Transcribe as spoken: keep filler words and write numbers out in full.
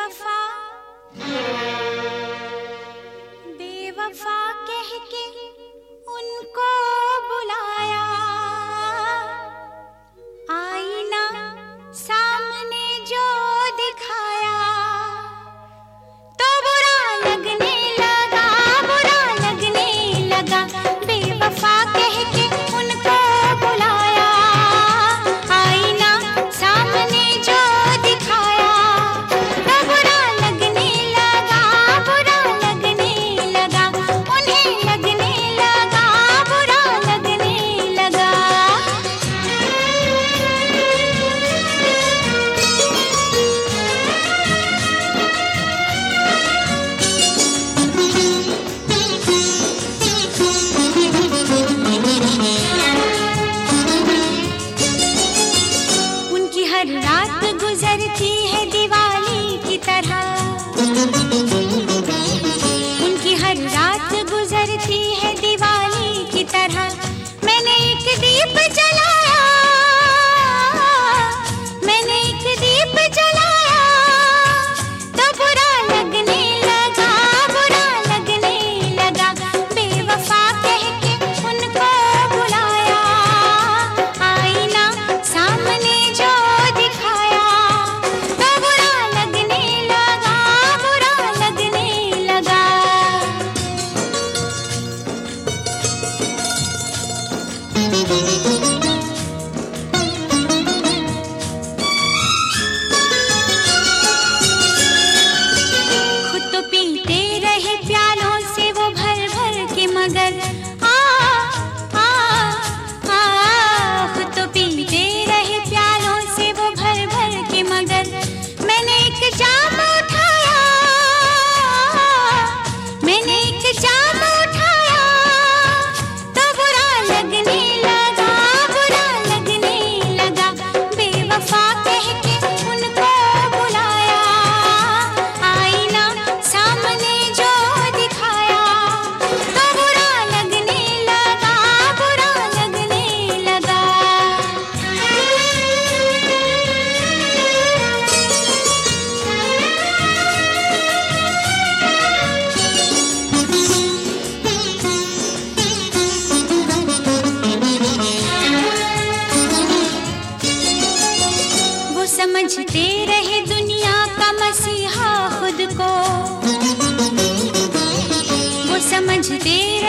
बेवफा बेवफा कह के उनको बुलाया, आईना सामने जो दिखाया तो बुरा लगने लगा, बुरा लगने लगा। बेवफा कह के उनको बुलाया, आईना सामने जो दिखाया तो बुरा लगने लगा, बुरा लगने लगा। उन्हें लगने लगा, बुरा लगने लगा। उनकी हर रात गुजरती है दिवाली की तरह, उनकी हर रात गुजरती है दिवाली की तरह। मैंने एक दीप जलाया, मैंने एक दीप जलाया तो बुरा लगने लगा, बुरा लगने लगा। बेवफा कह के उनको बुलाया, आईना सामने जो दिखाया तो बुरा लगने लगा, बुरा लगने लगा। खुद तो पीते रहे प्यालों से वो भर भर के, मगर आ आ आ खुद तो पीते रहे प्यालों से वो भर भर के, मगर मैंने एक जाम उठाया, मैंने एक जाम उठाया तो बुरा लगने लगा, बुरा लगने लगा। बेवफा कह के उनको बुलाया, आईना सामने जो दिखाया तो बुरा लगने लगा, बुरा लगने लगा। वो समझते रहे दुनिया का मसीहा खुद को, वो समझते